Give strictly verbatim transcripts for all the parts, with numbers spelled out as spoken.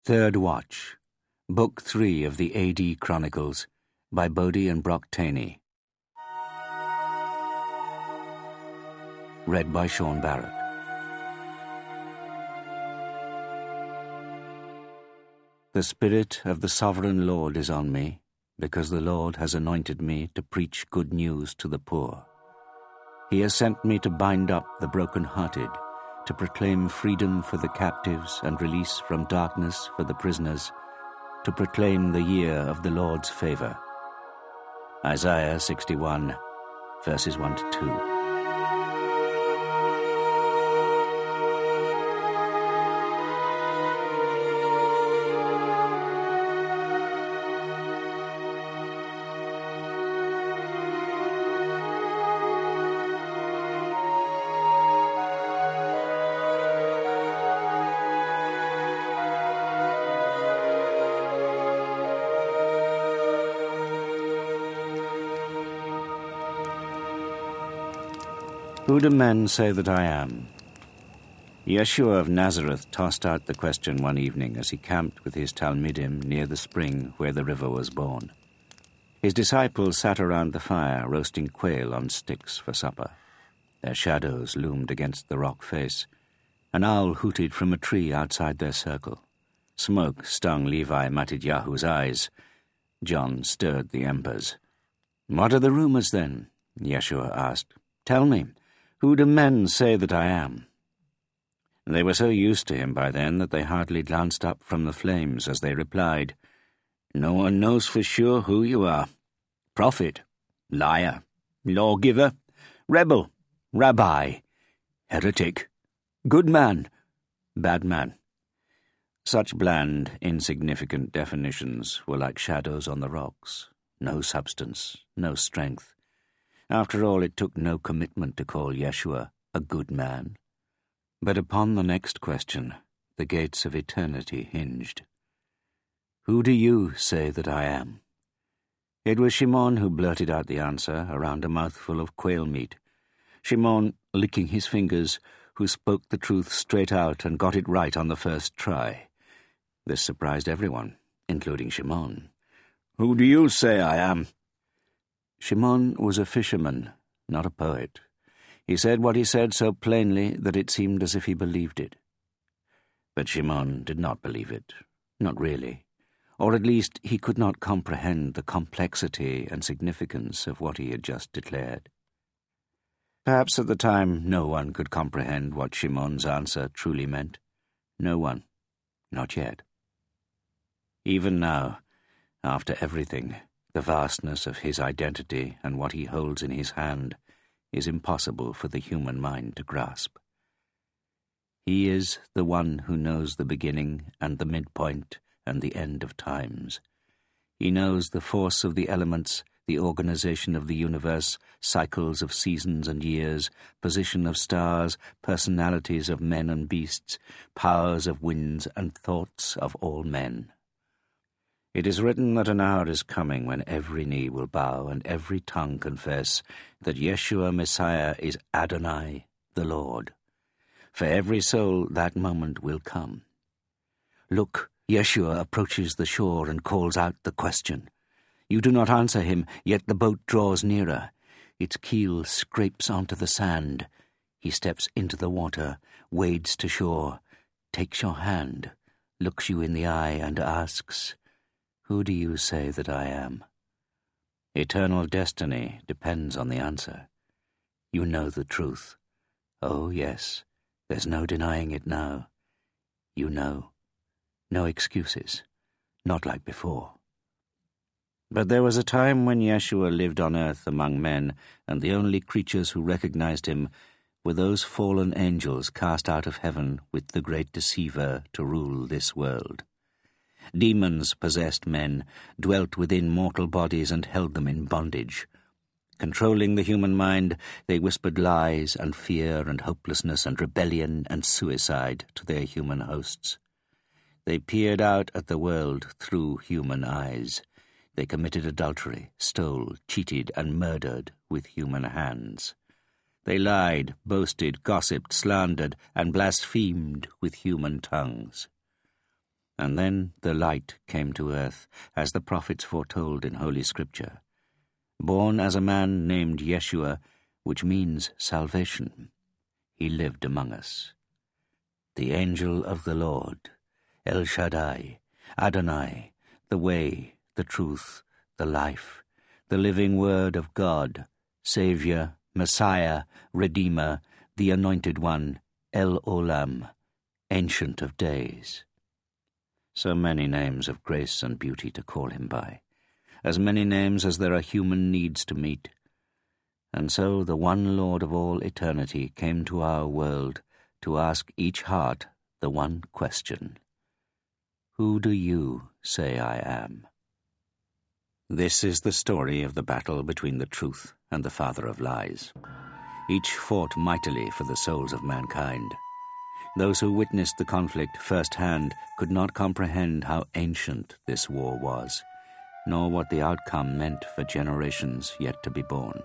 Third Watch, Book three of the A D Chronicles, by Bodie and Brock Taney. Read by Sean Barrett. The Spirit of the Sovereign Lord is on me, because the Lord has anointed me to preach good news to the poor. He has sent me to bind up the broken-hearted, to proclaim freedom for the captives and release from darkness for the prisoners, to proclaim the year of the Lord's favor. Isaiah sixty-one, verses one to two. Who do men say that I am? Yeshua of Nazareth tossed out the question one evening as he camped with his Talmidim near the spring where the river was born. His disciples sat around the fire roasting quail on sticks for supper. Their shadows loomed against the rock face. An owl hooted from a tree outside their circle. Smoke stung Levi Matidyahu's eyes. John stirred the embers. "What are the rumors, then?" Yeshua asked. "Tell me. Who do men say that I am?" They were so used to him by then that they hardly glanced up from the flames as they replied, "No one knows for sure who you are. Prophet, liar, lawgiver, rebel, rabbi, heretic, good man, bad man." Such bland, insignificant definitions were like shadows on the rocks. No substance, no strength. After all, it took no commitment to call Yeshua a good man. But upon the next question, the gates of eternity hinged. "Who do you say that I am?" It was Shimon who blurted out the answer around a mouthful of quail meat. Shimon, licking his fingers, who spoke the truth straight out and got it right on the first try. This surprised everyone, including Shimon. "Who do you say I am?" Shimon was a fisherman, not a poet. He said what he said so plainly that it seemed as if he believed it. But Shimon did not believe it, not really, or at least he could not comprehend the complexity and significance of what he had just declared. Perhaps at the time no one could comprehend what Shimon's answer truly meant. No one, not yet. Even now, after everything, the vastness of his identity and what he holds in his hand is impossible for the human mind to grasp. He is the one who knows the beginning and the midpoint and the end of times. He knows the force of the elements, the organization of the universe, cycles of seasons and years, position of stars, personalities of men and beasts, powers of winds and thoughts of all men. It is written that an hour is coming when every knee will bow and every tongue confess that Yeshua Messiah is Adonai, the Lord. For every soul that moment will come. Look, Yeshua approaches the shore and calls out the question. You do not answer him, yet the boat draws nearer. Its keel scrapes onto the sand. He steps into the water, wades to shore, takes your hand, looks you in the eye and asks, "Who do you say that I am?" Eternal destiny depends on the answer. You know the truth. Oh, yes, there's no denying it now. You know. No excuses. Not like before. But there was a time when Yeshua lived on earth among men, and the only creatures who recognized him were those fallen angels cast out of heaven with the great deceiver to rule this world. Demons possessed men, dwelt within mortal bodies and held them in bondage. Controlling the human mind, they whispered lies and fear and hopelessness and rebellion and suicide to their human hosts. They peered out at the world through human eyes. They committed adultery, stole, cheated, and murdered with human hands. They lied, boasted, gossiped, slandered, and blasphemed with human tongues. And then the light came to earth, as the prophets foretold in Holy Scripture. Born as a man named Yeshua, which means salvation, he lived among us. The angel of the Lord, El Shaddai, Adonai, the way, the truth, the life, the living word of God, Saviour, Messiah, Redeemer, the Anointed One, El Olam, Ancient of Days. So many names of grace and beauty to call him by, as many names as there are human needs to meet. And so the one Lord of all eternity came to our world to ask each heart the one question: who do you say I am? This is the story of the battle between the truth and the father of lies. Each fought mightily for the souls of mankind. Those who witnessed the conflict firsthand could not comprehend how ancient this war was, nor what the outcome meant for generations yet to be born.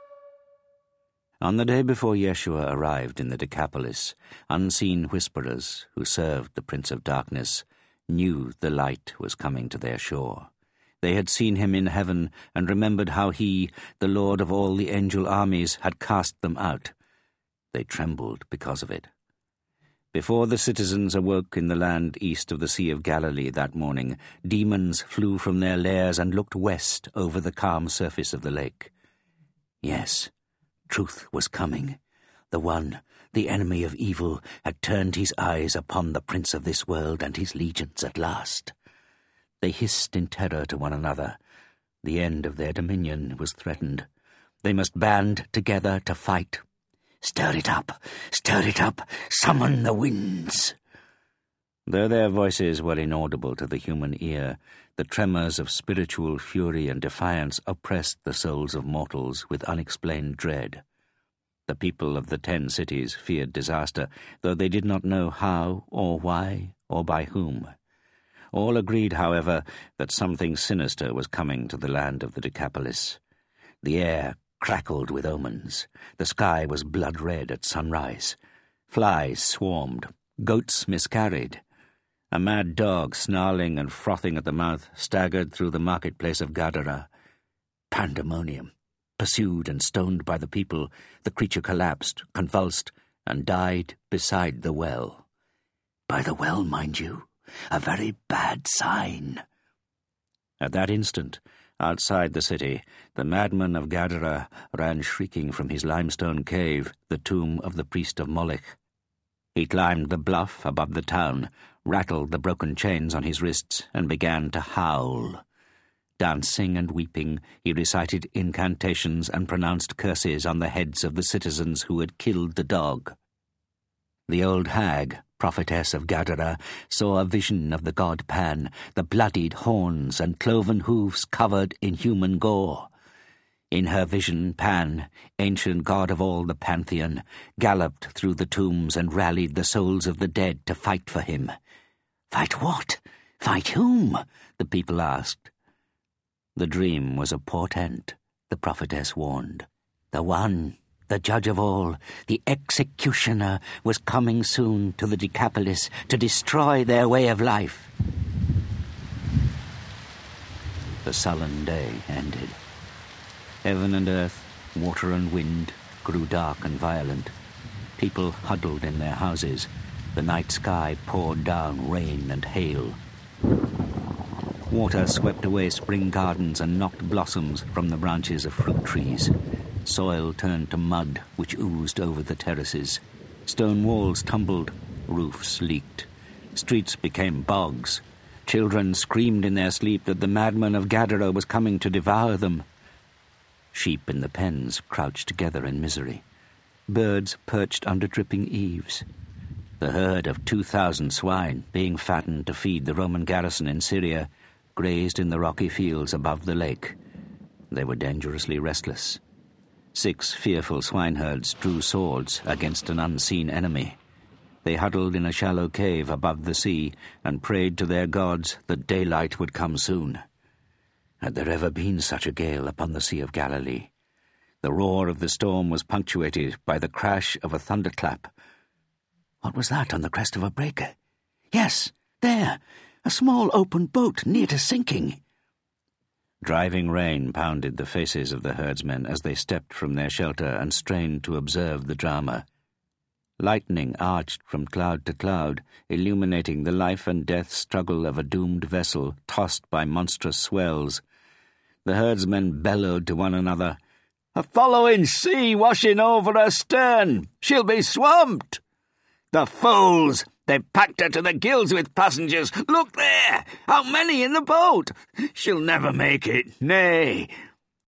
On the day before Yeshua arrived in the Decapolis, unseen whisperers who served the Prince of Darkness knew the light was coming to their shore. They had seen him in heaven and remembered how he, the Lord of all the angel armies, had cast them out. They trembled because of it. Before the citizens awoke in the land east of the Sea of Galilee that morning, demons flew from their lairs and looked west over the calm surface of the lake. Yes, truth was coming. The one, the enemy of evil, had turned his eyes upon the prince of this world and his legions at last. They hissed in terror to one another. The end of their dominion was threatened. They must band together to fight. Stir it up, stir it up, summon the winds. Though their voices were inaudible to the human ear, the tremors of spiritual fury and defiance oppressed the souls of mortals with unexplained dread. The people of the ten cities feared disaster, though they did not know how or why or by whom. All agreed, however, that something sinister was coming to the land of the Decapolis. The air crackled with omens. The sky was blood-red at sunrise. Flies swarmed. Goats miscarried. A mad dog, snarling and frothing at the mouth, staggered through the marketplace of Gadara. Pandemonium. Pursued and stoned by the people, the creature collapsed, convulsed, and died beside the well. By the well, mind you. A very bad sign. At that instant, outside the city, the madman of Gadara ran shrieking from his limestone cave, the tomb of the priest of Molech. He climbed the bluff above the town, rattled the broken chains on his wrists, and began to howl. Dancing and weeping, he recited incantations and pronounced curses on the heads of the citizens who had killed the dog. The old hag, prophetess of Gadara, saw a vision of the god Pan, the bloodied horns and cloven hooves covered in human gore. In her vision, Pan, ancient god of all the pantheon, galloped through the tombs and rallied the souls of the dead to fight for him. Fight what? Fight whom? The people asked. The dream was a portent, the prophetess warned. The one, the judge of all, the executioner, was coming soon to the Decapolis to destroy their way of life. The sullen day ended. Heaven and earth, water and wind, grew dark and violent. People huddled in their houses. The night sky poured down rain and hail. Water swept away spring gardens and knocked blossoms from the branches of fruit trees. Soil turned to mud, which oozed over the terraces. Stone walls tumbled, roofs leaked. Streets became bogs. Children screamed in their sleep that the madman of Gadara was coming to devour them. Sheep in the pens crouched together in misery. Birds perched under dripping eaves. The herd of two thousand swine, being fattened to feed the Roman garrison in Syria, grazed in the rocky fields above the lake. They were dangerously restless. Six fearful swineherds drew swords against an unseen enemy. They huddled in a shallow cave above the sea and prayed to their gods that daylight would come soon. Had there ever been such a gale upon the Sea of Galilee? The roar of the storm was punctuated by the crash of a thunderclap. What was that on the crest of a breaker? Yes, there! A small open boat near to sinking." Driving rain pounded the faces of the herdsmen as they stepped from their shelter and strained to observe the drama. Lightning arched from cloud to cloud, illuminating the life and death struggle of a doomed vessel tossed by monstrous swells. The herdsmen bellowed to one another, "A following sea washing over her stern! She'll be swamped!" "The fools! They've packed her to the gills with passengers! Look there! How many in the boat! She'll never make it! Nay,